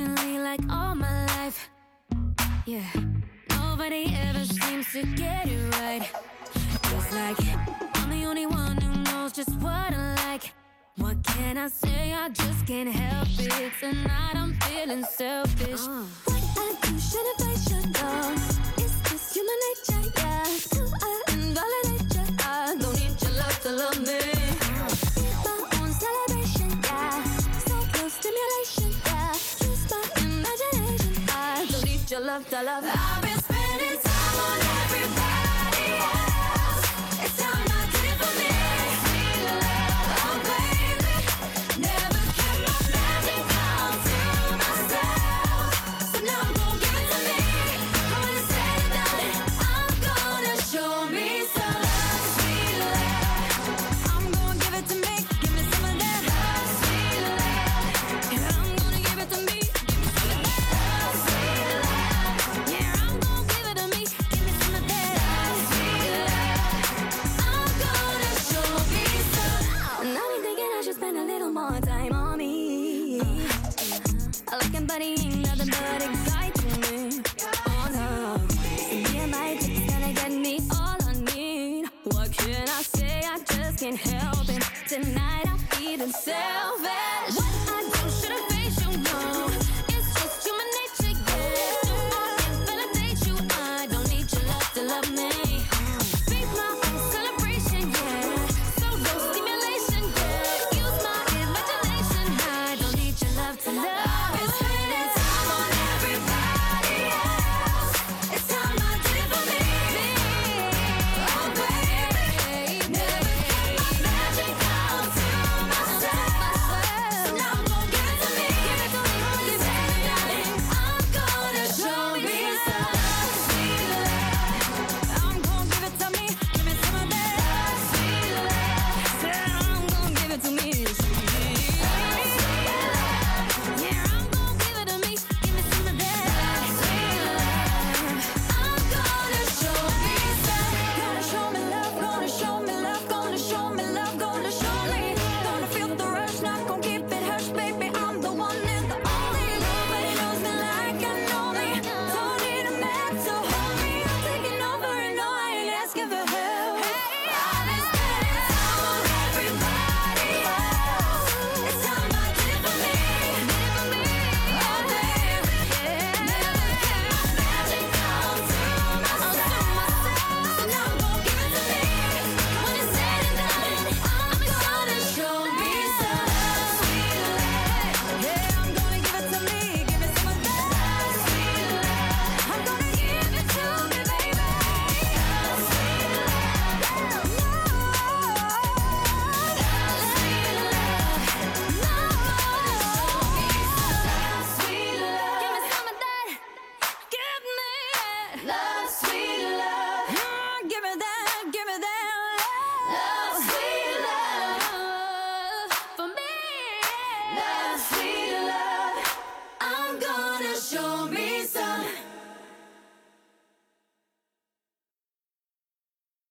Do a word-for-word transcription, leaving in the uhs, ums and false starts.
seemingly like all my life. Yeah, nobody ever seems to get it right. It's like I'm the only one who knows just what I like. What can I say? I just can't help it. Tonight I'm feeling selfish. uh. What I do, should I, I should know. It's just human nature, yeah. Do I invalidate you? I don't need your love to love me. It's my own celebration, yeah. So close stimulation, yeah. Use my imagination. I don't need your love to love me. I've been spending time on everybody else. It's time I did it for me. Sweet love, oh baby. Never kept my magic down to myself. So now I'm gon' give it to me. I'm gonna say it down. I'm gonna show me some love, sweet love. I'm gonna give it to me. Give me some of that love, sweet love. Yeah, I'm gonna give it to me. Give me some of that love, sweet love. Yeah, I'm gonna give it to me. Give me some of that love, sweet love. I'm gonna show me some love. And I've been thinking I should spend a little more time on me. I like him, but he ain't nothing but a guy to me. Oh no, me and my chick's gonna get me all I need. What can I say? I just can't help it. Tonight I'm feeling selfish. What I do, should I face you? No, it's just human nature, yeah. Do I invalidate you? I don't need your love to love me. Be my own celebration, yeah. Solo stimulation, yeah. Use my imagination. I don't need your love to love. I've been spending time on everybody else. It's time I did it for me. Oh baby, never kept my magic down to myself. So now I'm gon' give it to me. Give it to me, give it to me. I'm gonna show me some love, sweet love. I'm gon' give it to me. Give me some of that love, sweet love. Said I'm gon' give it to me, sweet love. Yeah, I'm gon' give it to me. Give me some of that love, sweet love. I'm gonna show me some. Gonna show me love, gonna show me love, gonna show me love, gonna show me. Gonna feel the rush, not gon' keep it hush, baby. I'm the one and the only. Nobody knows me like I know me. Don't need a man to hold me. I'm taking over and no, I ain't asking for help. I've been spending time on everybody else. It's time I did it for me. Oh baby, never kept my magic down to myself. So now I'm gon' give it to me. When it's said and done, I'm gonna show me some love, sweet love. Yeah, I'm gonna give it to me. Give me some of that love, sweet love. I'm gonna give it to me, baby. Love, sweet love. Love, sweet love. Give me some of that. Give me that. Love, sweet love. Mm, give me that. Give me that love. Love, sweet love. For me. Love, sweet love. I'm gonna show me